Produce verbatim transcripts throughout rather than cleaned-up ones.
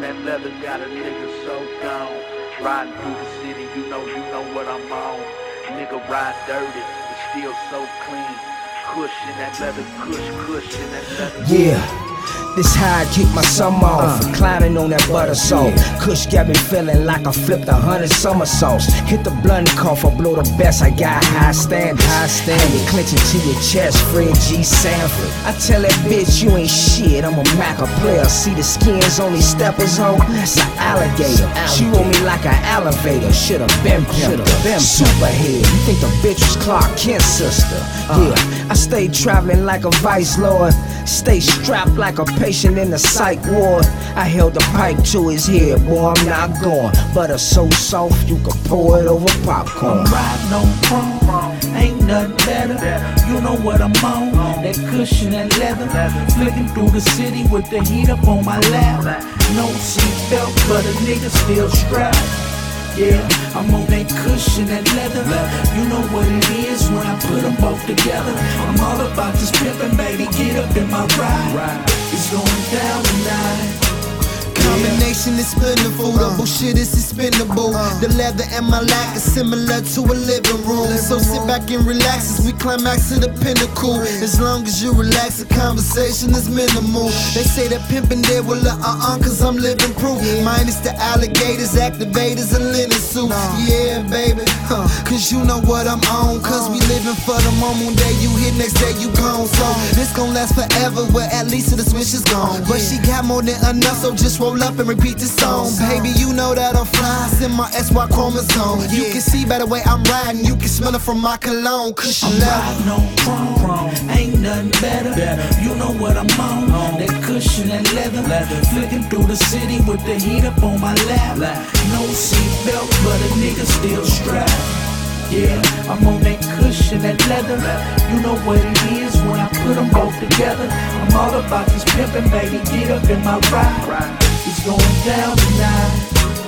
that leather got a nigga so gone. Riding through the city, you know, you know what I'm on. Nigga ride dirty, but still so clean. Cushion that leather, cush, cushion that leather. Yeah. This how I kick my summer off, uh, reclining on that butter salt. Yeah. Kush got me feeling like I flipped a hundred somersaults. Hit the blunt cough, I blow the best. I got high stand, high stand. You clenching to your chest, Fred G. Sanford. I tell that bitch you ain't shit. I'm a Maca player. See the skins on these steppers on? That's an alligator. She want me like an elevator. Should've been pimped. Superhead. You think the bitch was Clark Kent's sister? Uh, yeah. I stay traveling like a vice lord. Stay strapped like a patient in the psych ward. I held the pipe to his head, boy, I'm not going. Butter so soft, you could pour it over popcorn. I'm riding on chrome, ain't nothing better. You know what I'm on, that cushion, that leather. Flicking through the city with the heat up on my lap. No seatbelt, but a nigga still strapped. Yeah, I'm on that cushion, that leather. You know what it is when I put them both together. I'm all about this pimpin', baby, get up in my ride. It's going down tonight. Combination is plentiful, the bullshit is expendable. The leather and my lack is similar to a living room. So sit back and relax as we climax to the pinnacle. As long as you relax, the conversation is minimal. They say that pimpin' there will let uh-uh, cause I'm living proof. Minus the alligators, activators, and linen suit. Yeah, baby, huh, cause you know what I'm on. Cause we living for the moment, day you hit, next day you gone. So this gon' last forever, well at least the switch is gone. But she got more than enough, so just roll up and repeat the song. Baby, you know that I'm fly, it's in my S Y chromosome. You can see by the way I'm riding, you can smell it from my cologne. Cushion I'm riding on chrome, ain't nothing better. You know what I'm on, that cushion, that leather. Flicking through the city with the heat up on my lap. No seatbelt, but a nigga still strapped. Yeah, I'm on that cushion, that leather. You know what it is when I put them both together. I'm all about this pimpin', baby, get up in my ride. It's going down tonight.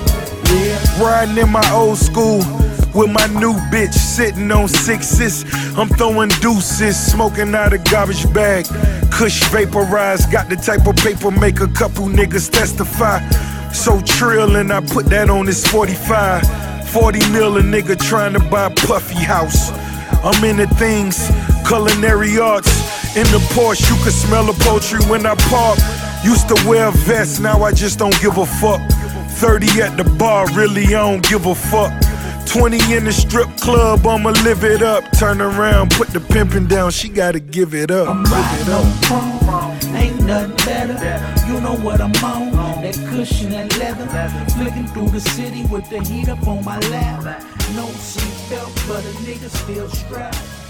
Yeah. Riding in my old school with my new bitch, sitting on sixes. I'm throwing deuces, smoking out a garbage bag. Kush vaporized, got the type of paper make a couple niggas testify. So trill, and I put that on this forty-five. forty mil a nigga trying to buy Puffy House. I'm into things, culinary arts. In the Porsche, you can smell the poultry when I park. Used to wear a vest, now I just don't give a fuck. thirty at the bar, really I don't give a fuck. twenty in the strip club, I'ma live it up. Turn around, put the pimpin' down, she gotta give it up. I'm riding on chrome, ain't nothing better. You know what I'm on, that cushion, that leather. Flicking through the city with the heat up on my lap. No seatbelt, but a nigga still strapped.